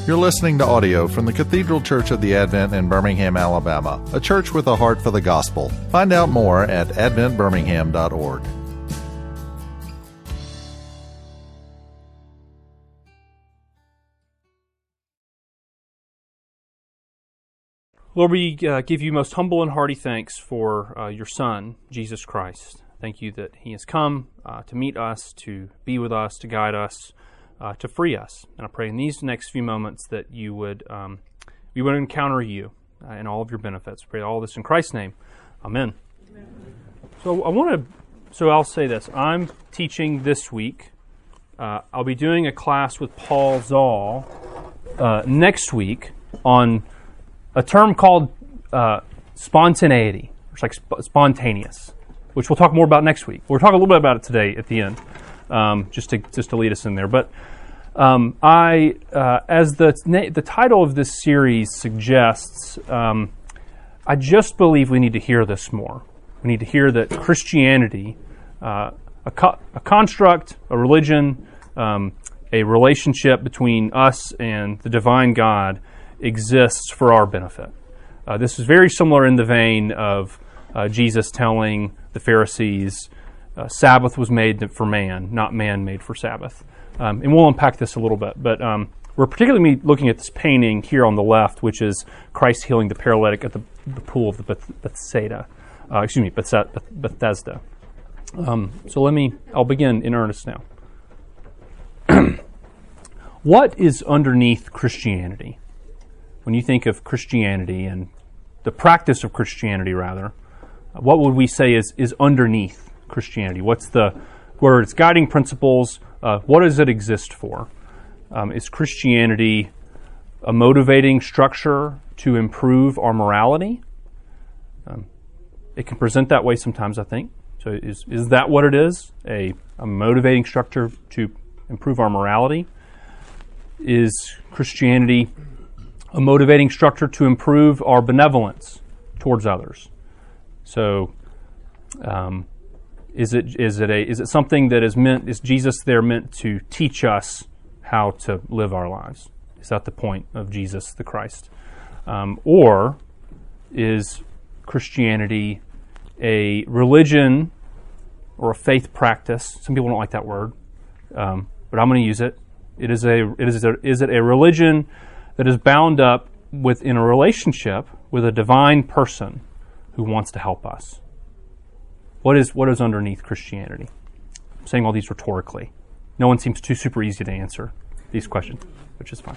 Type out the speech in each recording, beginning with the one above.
You're listening to audio from the Cathedral Church of the Advent in Birmingham, Alabama, a church with a heart for the gospel. Find out more at adventbirmingham.org. Lord, we give you most humble and hearty thanks for your Son, Jesus Christ. Thank you that He has come to meet us, to be with us, to guide us, to free us. And I pray in these next few moments that we would encounter you and all of your benefits. I pray all this in Christ's name. Amen. Amen. So I'll say this. I'm teaching this week. I'll be doing a class with Paul Zoll next week on a term called spontaneity, which is like spontaneous, which we'll talk more about next week. We'll talk a little bit about it today at the end, just to lead us in there. But as the title of this series suggests, I just believe we need to hear this more. We need to hear that Christianity, a construct, a religion, a relationship between us and the divine God, exists for our benefit. This is very similar in the vein of Jesus telling the Pharisees, Sabbath was made for man, not man made for Sabbath. And we'll unpack this a little bit, but we're particularly looking at this painting here on the left, which is Christ healing the paralytic at the pool of the Bethesda. I'll begin in earnest now. What is underneath Christianity? When you think of Christianity and the practice of Christianity, rather, what would we say is underneath Christianity? What are its guiding principles? What does it exist for? Is Christianity a motivating structure to improve our morality? It can present that way sometimes, I think. So is that what it is? A motivating structure to improve our morality? Is Christianity a motivating structure to improve our benevolence towards others? So, is it something that is Jesus there meant to teach us how to live our lives? Is that the point of Jesus the Christ? Or is Christianity a religion or a faith practice? Some people don't like that word, but I'm going to use it. Is it a religion that is bound up in a relationship with a divine person who wants to help us? What is underneath Christianity? I'm saying all these rhetorically. No one seems too super easy to answer these questions, which is fine.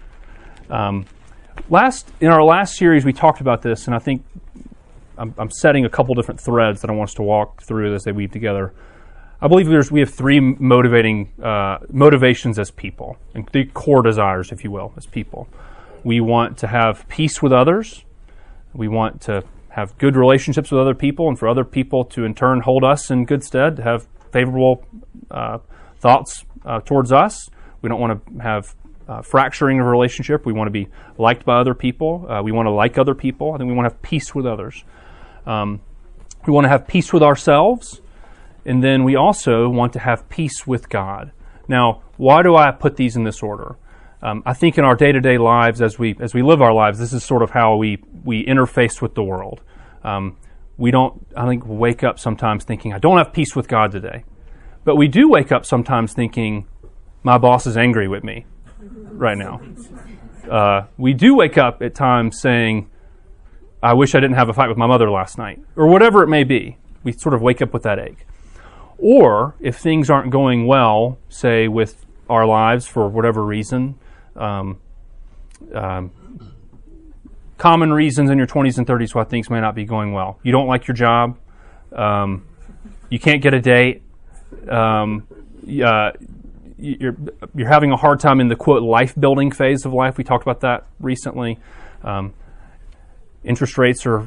In our last series, we talked about this, and I think I'm setting a couple different threads that I want us to walk through as they weave together. I believe we have three motivations as people, and three core desires, if you will, as people. We want to have peace with others. We want to have good relationships with other people, and for other people to in turn hold us in good stead, to have favorable thoughts towards us. We don't want to have fracturing of a relationship. We want to be liked by other people. We want to like other people. I think we want to have peace with others. We want to have peace with ourselves. And then we also want to have peace with God. Now, why do I put these in this order? I think in our day-to-day lives, as we live our lives, this is sort of how we interface with the world. We don't, I think, wake up sometimes thinking, I don't have peace with God today. But we do wake up sometimes thinking, my boss is angry with me right now. We do wake up at times saying, I wish I didn't have a fight with my mother last night, or whatever it may be. We sort of wake up with that ache. Or if things aren't going well, say with our lives for whatever reason, common reasons in your 20s and 30s why things may not be going well. You don't like your job. You can't get a date. You're having a hard time in the, quote, life-building phase of life. We talked about that recently. Interest rates are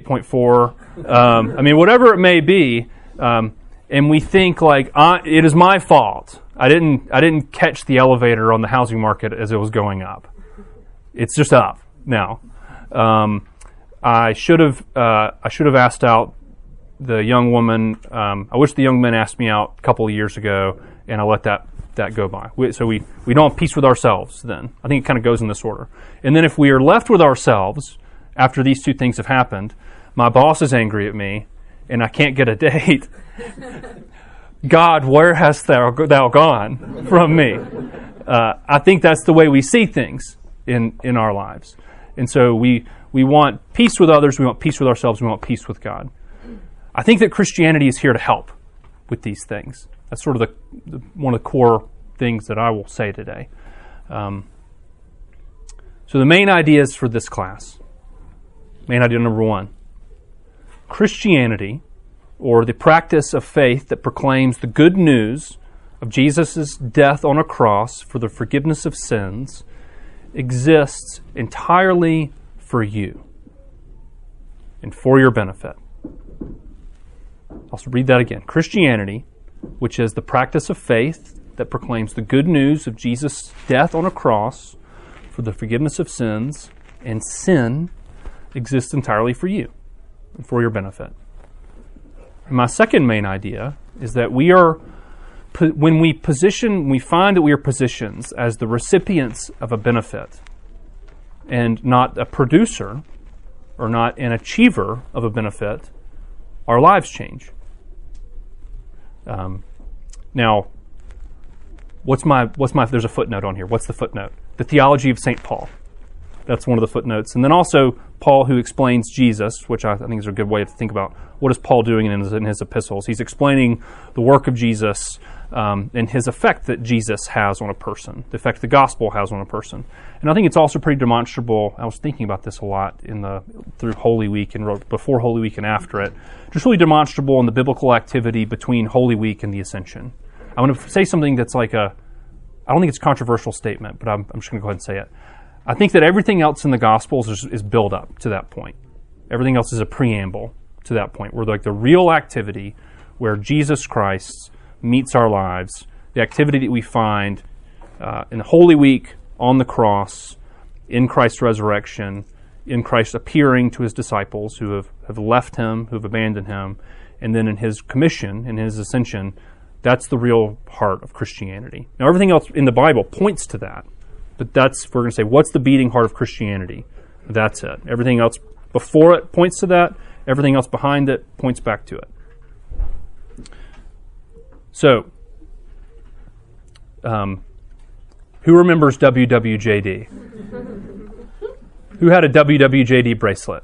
48.4. Whatever it may be, and we think like it is my fault. I didn't catch the elevator on the housing market as it was going up. It's just up now. I should have asked out the young woman. I wish the young man asked me out a couple of years ago, and I let that that go by. So we don't have peace with ourselves then. I think it kind of goes in this order. And then if we are left with ourselves after these two things have happened, my boss is angry at me and I can't get a date. God, where hast thou gone from me? I think that's the way we see things in our lives. And so we want peace with others, we want peace with ourselves, we want peace with God. I think that Christianity is here to help with these things. That's sort of one of the core things that I will say today. So the main ideas for this class. Main idea number 1. Christianity, or the practice of faith that proclaims the good news of Jesus' death on a cross for the forgiveness of sins, exists entirely for you and for your benefit. I'll read that again. Christianity, which is the practice of faith that proclaims the good news of Jesus' death on a cross for the forgiveness of sins, and sin exists entirely for you and for your benefit. And my second main idea is that when we find that we are positioned as the recipients of a benefit and not a producer or not an achiever of a benefit, our lives change. Now, there's a footnote on here. What's the footnote? The Theology of St. Paul. That's one of the footnotes. And then also Paul, who explains Jesus, which I think is a good way to think about what is Paul doing in his epistles. He's explaining the work of Jesus and his effect that Jesus has on a person, the effect the gospel has on a person. And I think it's also pretty demonstrable. I was thinking about this a lot through Holy Week and before Holy Week and after it. Just really demonstrable in the biblical activity between Holy Week and the Ascension. I'm going to say something that's I don't think it's a controversial statement, but I'm just going to go ahead and say it. I think that everything else in the Gospels is build up to that point. Everything else is a preamble to that point, where the real activity where Jesus Christ meets our lives, the activity that we find in Holy Week, on the cross, in Christ's resurrection, in Christ appearing to his disciples who have left him, who have abandoned him, and then in his commission, in his ascension, that's the real heart of Christianity. Now, everything else in the Bible points to that. But if we're going to say, what's the beating heart of Christianity? That's it. Everything else before it points to that. Everything else behind it points back to it. So, who remembers WWJD? Who had a WWJD bracelet?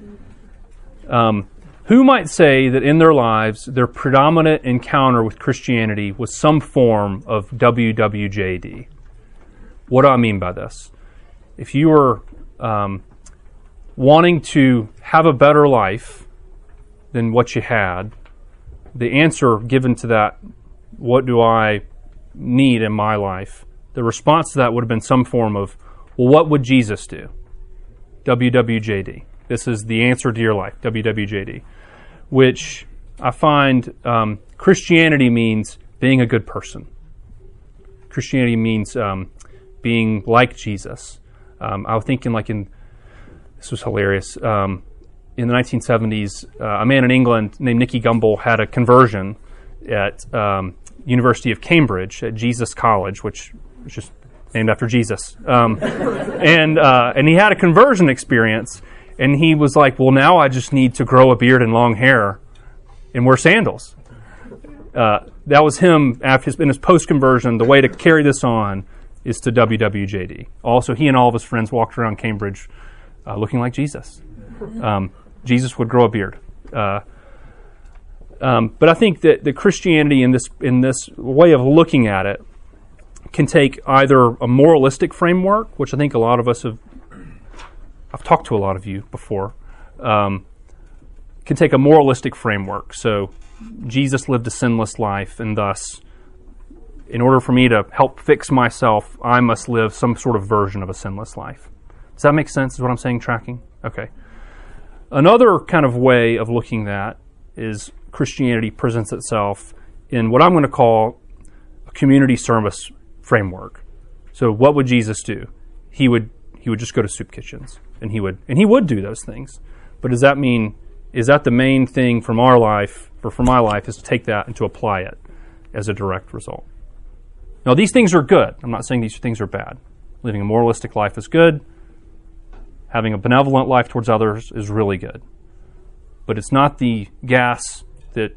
Who might say that in their lives, their predominant encounter with Christianity was some form of WWJD? What do I mean by this? If you are wanting to have a better life than what you had, the answer given to that, what do I need in my life? The response to that would have been some form of, well, what would Jesus do? WWJD. This is the answer to your life, WWJD. Which I find Christianity means being a good person. Christianity means being like Jesus. I was thinking this was hilarious. In the 1970s, a man in England named Nicky Gumbel had a conversion at University of Cambridge at Jesus College, which is just named after Jesus. And he had a conversion experience, and he was like, well, now I just need to grow a beard and long hair and wear sandals. That was him in his post-conversion. The way to carry this on is to WWJD. Also, he and all of his friends walked around Cambridge looking like Jesus. Jesus would grow a beard. But I think that Christianity in this way of looking at it can take either a moralistic framework, which I think a lot of us I've talked to a lot of you before, can take a moralistic framework. So Jesus lived a sinless life, and thus, in order for me to help fix myself, I must live some sort of version of a sinless life. Does that make sense? Is what I'm saying tracking? Okay. Another kind of way of looking at is Christianity presents itself in what I'm going to call a community service framework. So what would Jesus do? He would just go to soup kitchens, and he would do those things. But does that mean, is that the main thing from our life, or from my life, is to take that and to apply it as a direct result? Now, these things are good. I'm not saying these things are bad. Living a moralistic life is good. Having a benevolent life towards others is really good. But it's not the gas that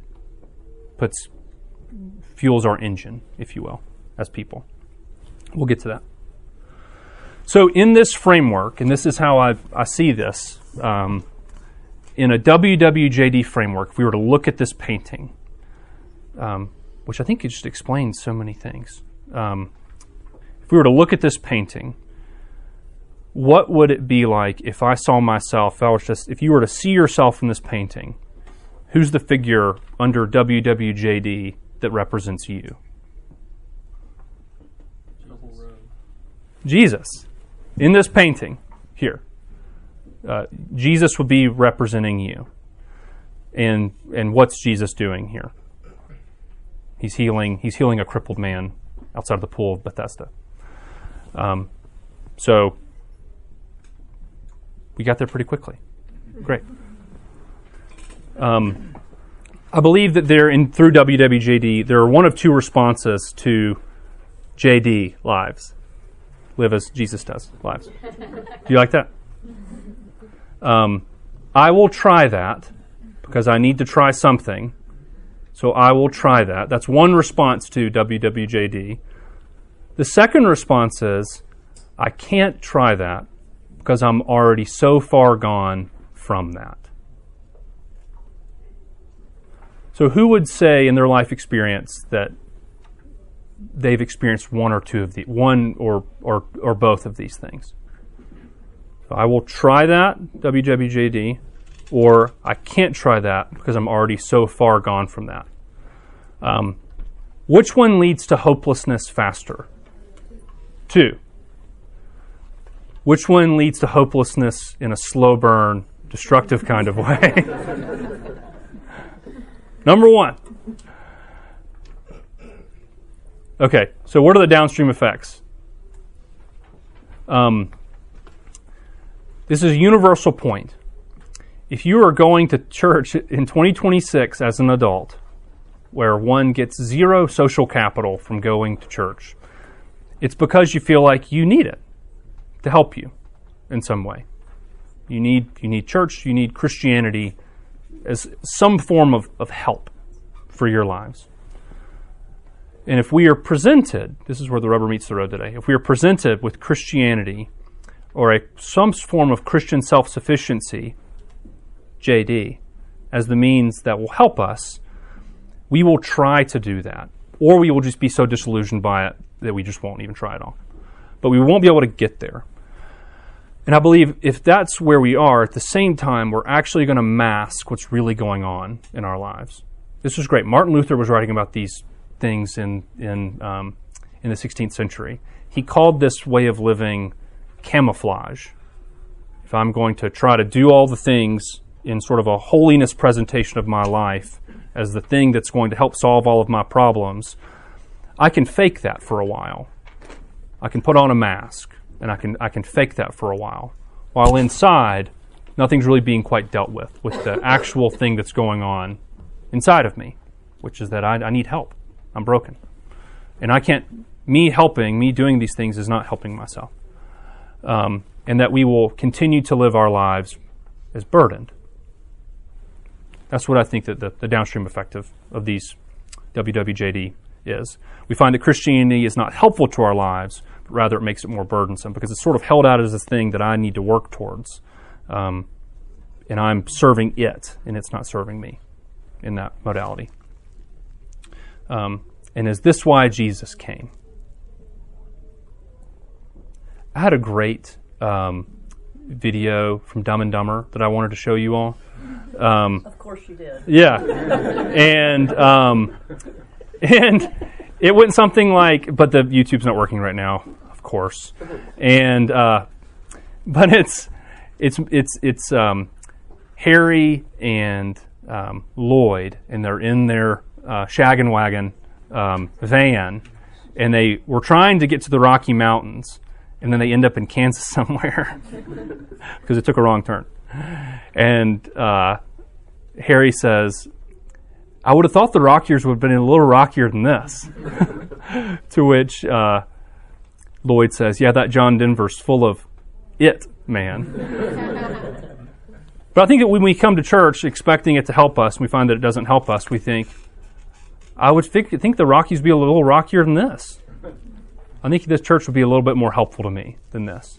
fuels our engine, if you will, as people. We'll get to that. So in this framework, and this is how I see this, in a WWJD framework, if we were to look at this painting, which I think it just explains so many things. If we were to look at this painting, what would it be like if I saw myself, if you were to see yourself in this painting, who's the figure under WWJD that represents you? Jesus. In this painting, here. Jesus would be representing you. And what's Jesus doing here? He's healing a crippled man outside of the pool of Bethesda. So we got there pretty quickly. Great. I believe that through WWJD, there are one of two responses to JD lives. Live as Jesus does lives. Do you like that? I will try that because I need to try something. So I will try that. That's one response to WWJD. The second response is, I can't try that because I'm already so far gone from that. So who would say in their life experience that they've experienced one or both of these things? So I will try that, WWJD, or I can't try that because I'm already so far gone from that. Which one leads to hopelessness faster? 2. Which one leads to hopelessness in a slow burn, destructive kind of way? Number 1. Okay, so what are the downstream effects? This is a universal point. If you are going to church in 2026 as an adult, where one gets zero social capital from going to church, it's because you feel like you need it to help you in some way. You need church, you need Christianity as some form of help for your lives. And if we are presented, this is where the rubber meets the road today, if we are presented with Christianity or some form of Christian self-sufficiency, JD, as the means that will help us, we will try to do that. Or we will just be so disillusioned by it that we just won't even try at all. But we won't be able to get there. And I believe if that's where we are, at the same time, we're actually going to mask what's really going on in our lives. This is great. Martin Luther was writing about these things in the 16th century. He called this way of living camouflage. If I'm going to try to do all the things in sort of a holiness presentation of my life as the thing that's going to help solve all of my problems, I can fake that for a while. I can put on a mask, and I can fake that for a while inside, nothing's really being quite dealt with the actual thing that's going on inside of me, which is that I need help. I'm broken. And me doing these things is not helping myself. And that we will continue to live our lives as burdened. That's what I think that the downstream effect of these WWJD is. We find that Christianity is not helpful to our lives, but rather it makes it more burdensome because it's sort of held out as this thing that I need to work towards. And I'm serving it, and it's not serving me in that modality. And is this why Jesus came? I had a great video from Dumb and Dumber that I wanted to show you all. Of course you did. Yeah. And it went something like, but the YouTube's not working right now, of course. And but it's Harry and Lloyd, and they're in their shaggin' wagon van, and they were trying to get to the Rocky Mountains, and then they end up in Kansas somewhere because it took a wrong turn. And Harry says, I would have thought the Rockiers would have been a little rockier than this. To which Lloyd says, yeah, that John Denver's full of it, man. But I think that when we come to church expecting it to help us, and we find that it doesn't help us, we think, I would think the Rockies would be a little rockier than this. I think this church would be a little bit more helpful to me than this.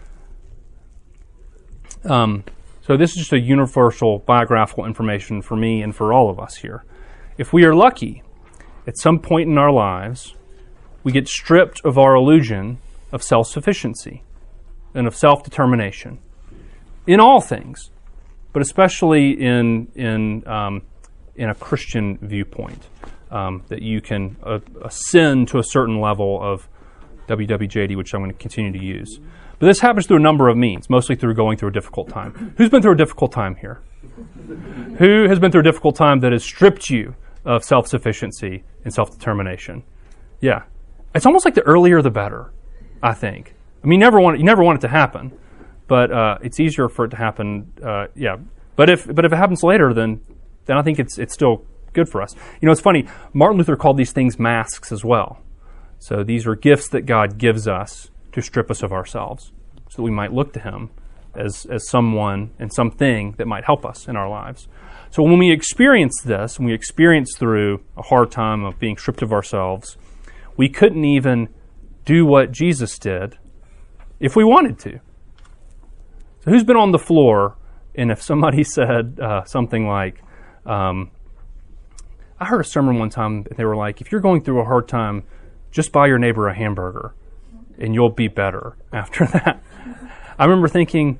So this is just a universal biographical information for me and for all of us here. If we are lucky, at some point in our lives, we get stripped of our illusion of self-sufficiency and of self-determination in all things, but especially in a Christian viewpoint, that you can ascend to a certain level of WWJD, which I'm going to continue to use. But this happens through a number of means, mostly through going through a difficult time. Who's been through a difficult time here? Who has been through a difficult time that has stripped you of self-sufficiency and self-determination? Yeah. It's almost like the earlier the better, I think. I mean, you never want it to happen, but it's easier for it to happen, yeah. But if it happens later, then I think it's still good for us. You know, it's funny, Martin Luther called these things masks as well. So these are gifts that God gives us to strip us of ourselves, so that we might look to Him as someone and something that might help us in our lives. So when we experience this, when we experience through a hard time of being stripped of ourselves, we couldn't even do what Jesus did if we wanted to. So who's been on the floor, and if somebody said something like, I heard a sermon one time, they were like, if you're going through a hard time, just buy your neighbor a hamburger, and you'll be better after that. I remember thinking,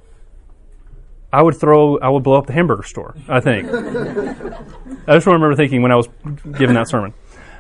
I would blow up the hamburger store, I think. I just remember thinking when I was giving that sermon.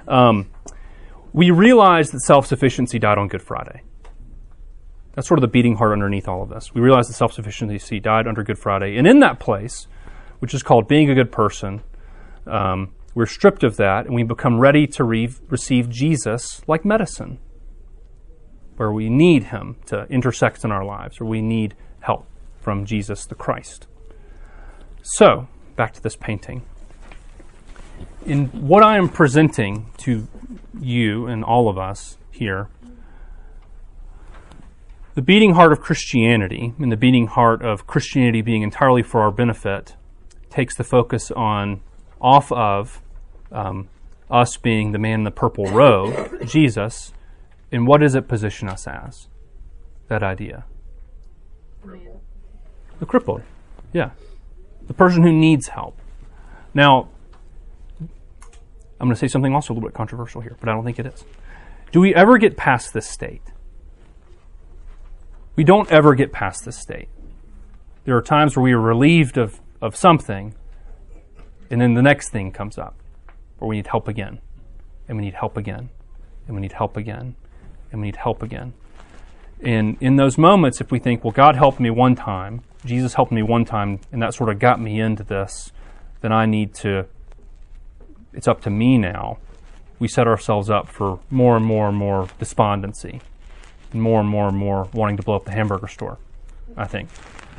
We realized that self-sufficiency died on Good Friday. That's sort of the beating heart underneath all of this. We realized that self-sufficiency died under Good Friday. And in that place, which is called being a good person, we're stripped of that, and we become ready to receive Jesus like medicine, where we need Him to intersect in our lives, or we need help from Jesus the Christ. So, back to this painting. In what I am presenting to you and all of us here, the beating heart of Christianity, and the beating heart of Christianity being entirely for our benefit, takes the focus off of us being the man in the purple robe, Jesus, and what does it position us as? That idea. The crippled. Yeah. The person who needs help. Now, I'm going to say something also a little bit controversial here, but I don't think it is. Do we ever get past this state? We don't ever get past this state. There are times where we are relieved of something, and then the next thing comes up, where we need help again, and we need help again, and we need help again, and we need help again. And in those moments, if we think, well, God helped me one time, Jesus helped me one time, and that sort of got me into this, then it's up to me now. We set ourselves up for more and more and more despondency, and more wanting to blow up the hamburger store, I think.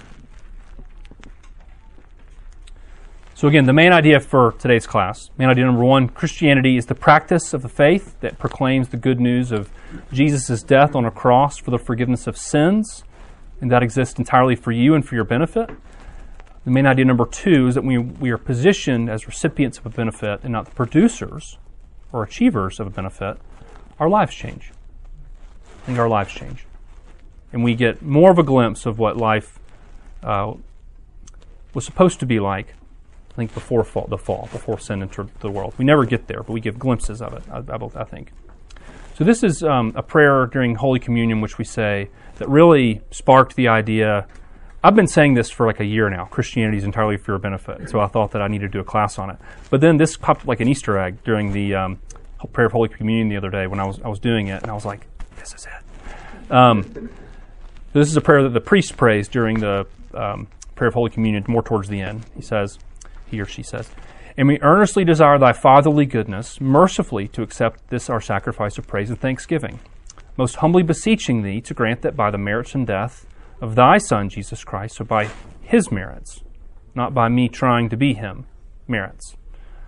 So again, the main idea for today's class, main idea number one, Christianity is the practice of the faith that proclaims the good news of Jesus' death on a cross for the forgiveness of sins, and that exists entirely for you and for your benefit. The main idea number two is that we are positioned as recipients of a benefit and not the producers or achievers of a benefit. Our lives change. I think our lives change. And we get more of a glimpse of what life was supposed to be like, I think, before before sin entered the world. We never get there, but we give glimpses of it, I think. So this is a prayer during Holy Communion, which we say, that really sparked the idea. I've been saying this for like a year now. Christianity is entirely for your benefit. So I thought that I needed to do a class on it. But then this popped like an Easter egg during the prayer of Holy Communion the other day when I was doing it, and I was like, this is it. This is a prayer that the priest prays during the prayer of Holy Communion, more towards the end. He or she says, "And we earnestly desire thy fatherly goodness, mercifully to accept this our sacrifice of praise and thanksgiving, most humbly beseeching thee to grant that by the merits and death of thy Son, Jesus Christ, so by his merits, not by me trying to be him, merits,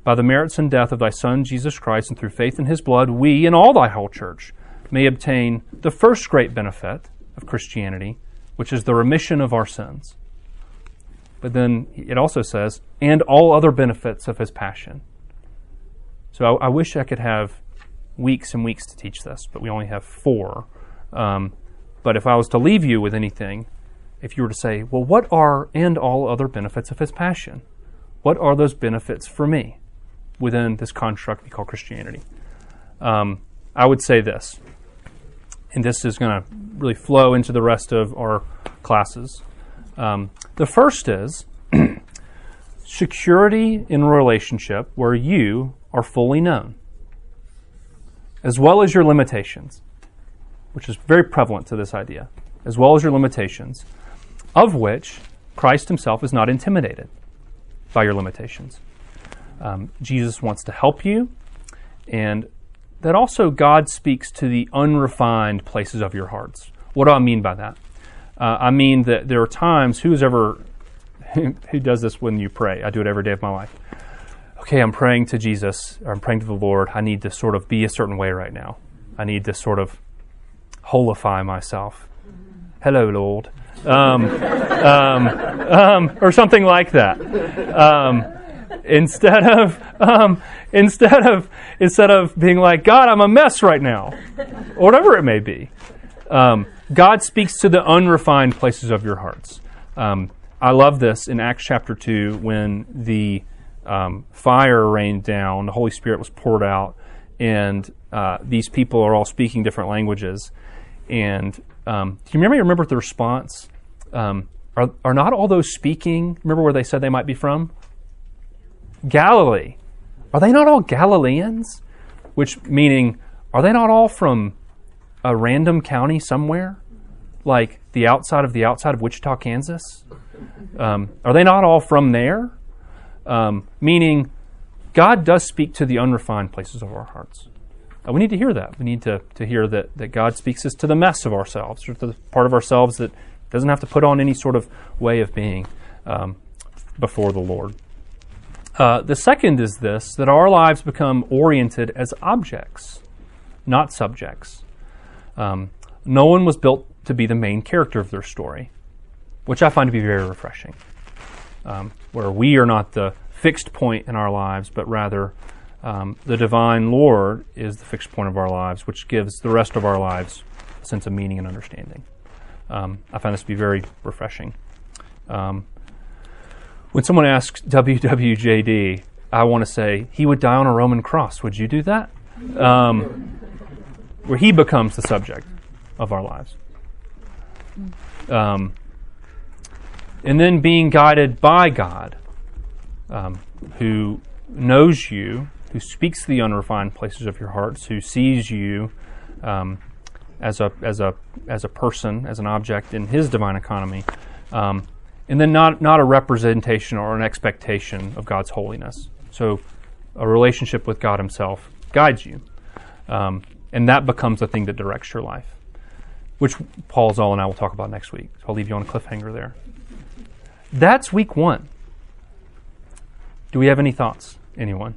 by the merits and death of thy Son, Jesus Christ, and through faith in his blood, we and all thy whole church may obtain the first great benefit of Christianity, which is the remission of our sins. But then it also says, and all other benefits of his passion. So I wish I could have weeks and weeks to teach this, but we only have 4. But if I was to leave you with anything, if you were to say, well, what are and all other benefits of his passion? What are those benefits for me within this construct we call Christianity? I would say this, and this is going to really flow into the rest of our classes. The first is security in a relationship where you are fully known, as well as your limitations, which is very prevalent to this idea, as well as your limitations, of which Christ himself is not intimidated by your limitations. Jesus wants to help you, and that also God speaks to the unrefined places of your hearts. What do I mean by that? I mean that there are times, who does this when you pray? I do it every day of my life. Okay, I'm praying to Jesus, or I'm praying to the Lord. I need to sort of be a certain way right now. I need to sort of holify myself. Hello, Lord. Or something like that. Instead of being like, God, I'm a mess right now, or whatever it may be. God speaks to the unrefined places of your hearts. I love this in Acts chapter 2 when the fire rained down, the Holy Spirit was poured out, and these people are all speaking different languages. And do you remember the response? Are not all those speaking? Remember where they said they might be from? Galilee. Are they not all Galileans? Which meaning, are they not all from a random county somewhere, like the outside of Wichita, Kansas? Are they not all from there? Meaning, God does speak to the unrefined places of our hearts. We need to hear that. We need to hear that God speaks us to the mess of ourselves, or to the part of ourselves that doesn't have to put on any sort of way of being before the Lord. The second is this, that our lives become oriented as objects, not subjects. No one was built to be the main character of their story, which I find to be very refreshing, where we are not the fixed point in our lives, but rather the divine Lord is the fixed point of our lives, which gives the rest of our lives a sense of meaning and understanding. I find this to be very refreshing. When someone asks WWJD, I want to say, he would die on a Roman cross. Would you do that? Where he becomes the subject of our lives. And then being guided by God, who knows you, who speaks to the unrefined places of your hearts, who sees you as a person, as an object in his divine economy, and then not a representation or an expectation of God's holiness. So a relationship with God himself guides you, and that becomes the thing that directs your life, which Paul Zoll and I will talk about next week. So I'll leave you on a cliffhanger there. That's week 1. Do we have any thoughts? Anyone?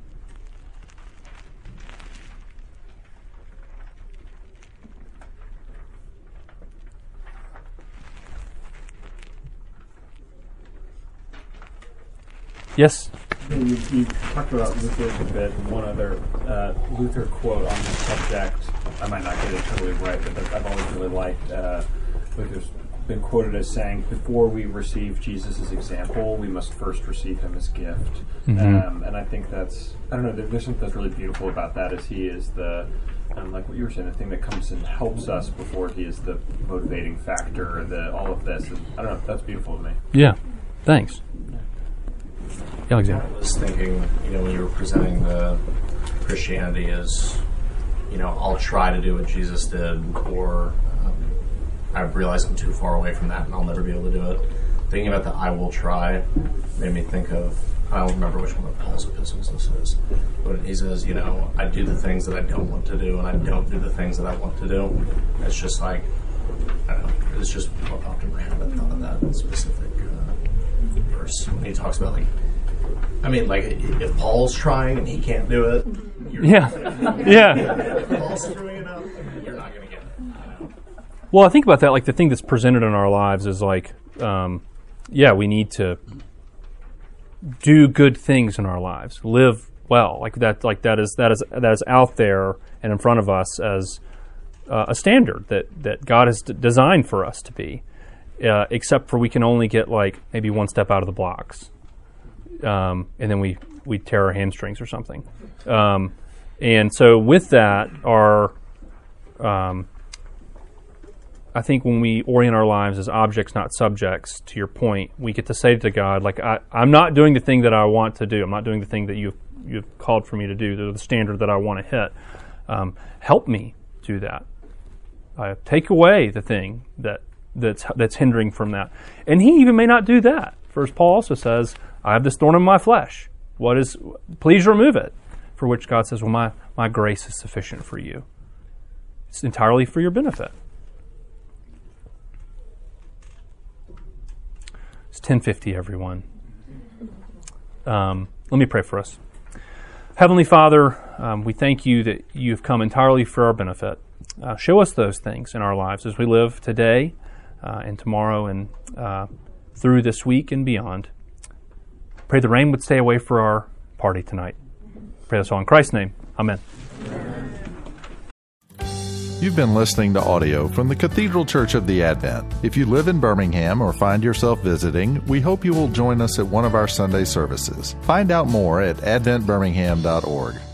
Yes? You talked about Luther a bit, and one other Luther quote on the subject. I might not get it totally right, but I've always really liked Luther's been quoted as saying, before we receive Jesus' example, we must first receive him as gift. Mm-hmm. And I think there's something that's really beautiful about that, is he is the, like what you were saying, the thing that comes and helps us before he is the motivating factor, all of this. And I don't know, that's beautiful to me. Yeah, thanks. Alexander. I was thinking, when you were presenting the Christianity as, I'll try to do what Jesus did, or I realize I'm too far away from that and I'll never be able to do it. Thinking about the I will try made me think of, I don't remember which one of Paul's epistles this is, but he says, I do the things that I don't want to do and I don't do the things that I want to do. It's just like, I don't know, it's just what popped in my head. I thought of that specific verse when he talks about I mean, like, if Paul's trying and he can't do it, Yeah. if Paul's screwing it up, you're not going to get it. Well, I think about that, like the thing that's presented in our lives is like, we need to do good things in our lives, live well, that is out there and in front of us as a standard that God has designed for us to be, except for we can only get like maybe one step out of the blocks, and then we tear our hamstrings or something. And so with that, I think when we orient our lives as objects, not subjects, to your point, we get to say to God, like, I'm not doing the thing that I want to do. I'm not doing the thing that you've called for me to do, the standard that I want to hit. Help me do that. Take away the thing that's hindering from that. And he even may not do that. First Paul also says, I have this thorn in my flesh. Please remove it. For which God says, well, my grace is sufficient for you. It's entirely for your benefit. It's 10:50, everyone. Let me pray for us. Heavenly Father, we thank you that you've come entirely for our benefit. Show us those things in our lives as we live today and tomorrow and through this week and beyond. Pray the rain would stay away for our party tonight. Pray this all in Christ's name. Amen. You've been listening to audio from the Cathedral Church of the Advent. If you live in Birmingham or find yourself visiting, we hope you will join us at one of our Sunday services. Find out more at adventbirmingham.org.